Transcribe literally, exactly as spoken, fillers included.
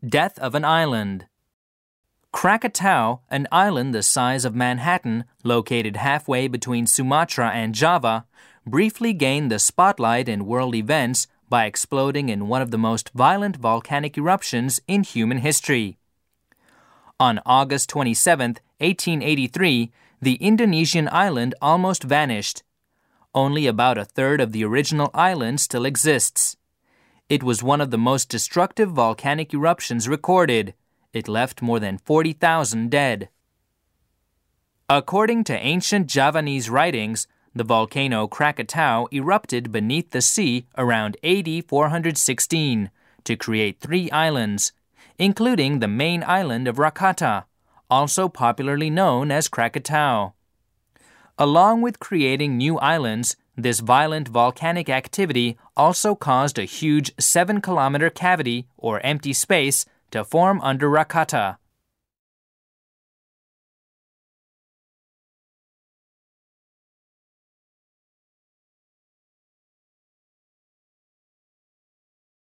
Death of an island. Krakatau, an island the size of Manhattan, located halfway between Sumatra and Java, briefly gained the spotlight in world events by exploding in one of the most violent volcanic eruptions in human history. On August twenty-seventh, eighteen eighty-three, the Indonesian island almost vanished. Only about a third of the original island still exists. It was one of the most destructive volcanic eruptions recorded. It left more than forty thousand dead. According to ancient Javanese writings, the volcano Krakatau erupted beneath the sea around A D four sixteen to create three islands, including the main island of Rakata, also popularly known as Krakatau. Along with creating new islands, this violent volcanic activity also caused a huge seven-kilometer cavity or empty space to form under Rakata.